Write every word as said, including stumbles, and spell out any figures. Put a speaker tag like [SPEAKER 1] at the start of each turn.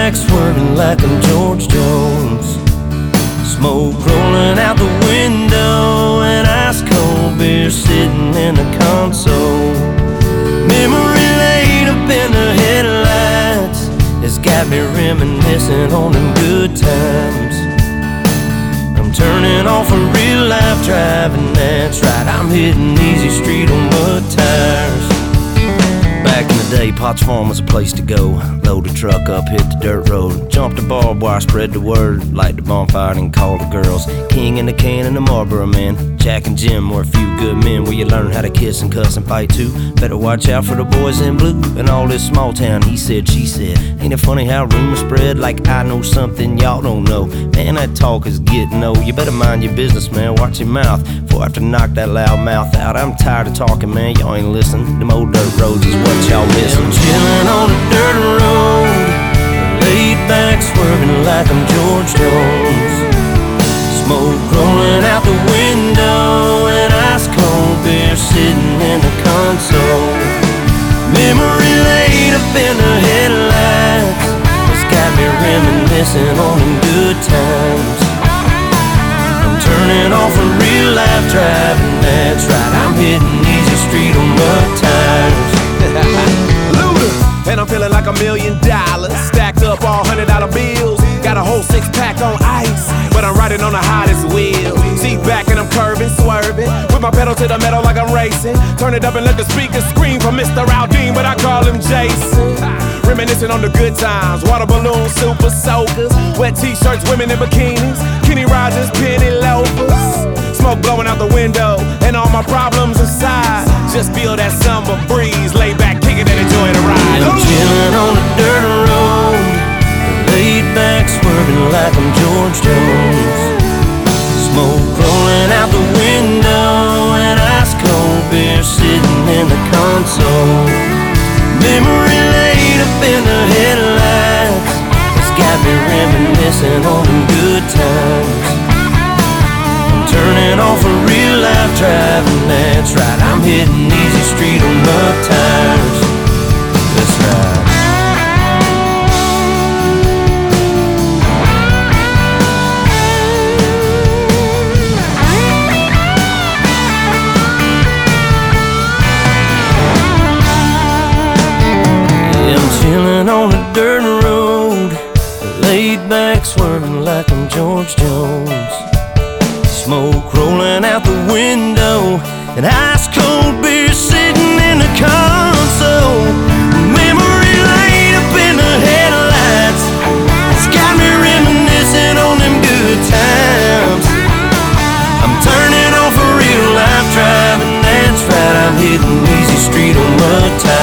[SPEAKER 1] back swerving like I'm George Jones. Smoke rolling out the window and ice cold beer sitting in the console. Memory laid up in the headlights has got me reminiscing on them good times. I'm turning off a real life driving, that's right, I'm hitting easy street on mud tires. Back in the day, Potts Farm was a place to go. Load a truck up, hit the dirt road, jump the barbed wire, spread the word, light the bonfire and call the girls. King in the can and the Marlboro man, Jack and Jim were a few good men where you learn how to kiss and cuss and fight too. Better watch out for the boys in blue and all this small town he said, she said. Ain't it funny how rumors spread like I know something y'all don't know? Man, that talk is getting old. You better mind your business, man, watch your mouth before I have to knock that loud mouth out. I'm tired of talking, man, y'all ain't listening. Them old dirt roads is what y'all missing. I'm chilling on a dirt road, laid back swerving like I'm George Jones. Smoke rolling out the window and ice cold beer sitting in the console. Memory laid up in the headlights has got me reminiscing on them good times. I'm turning off a real life driving, that's right, I'm hitting easy street on mud tires.
[SPEAKER 2] And I'm feeling like a million dollars, stacked up all hundred dollar bills. Got a whole six pack on ice, but I'm riding on the hottest wheel. Seat back and I'm curving, swerving, with my pedal to the metal like I'm racing. Turn it up and let the speakers scream for Mister Aldine, but I call him Jason. Reminiscing on the good times, water balloons, super soakers, wet t-shirts, women in bikinis, Kenny Rogers, penny loafers. Smoke blowing out the window and all my problems aside, just feel that summer breeze, lay back, kicking and enjoy the ride.
[SPEAKER 1] I'm chilling on a dirt road, laid back swerving like I'm George Jones. Smoke rolling out the window and ice cold beer sitting in the console. Memory laid up in the headlights has got me reminiscing on them good times. Turning off a real life driving, that's right, I'm hitting easy street on mud tires. That's right. Yeah, I'm chilling on a dirt road, laid back swerving like I'm George Jones. Smoke rolling out the window and ice cold beer sitting in the console. Memory laid up in the headlights, it's got me reminiscing on them good times. I'm turning off a real life driving, that's right, I'm hitting easy street on mud tires.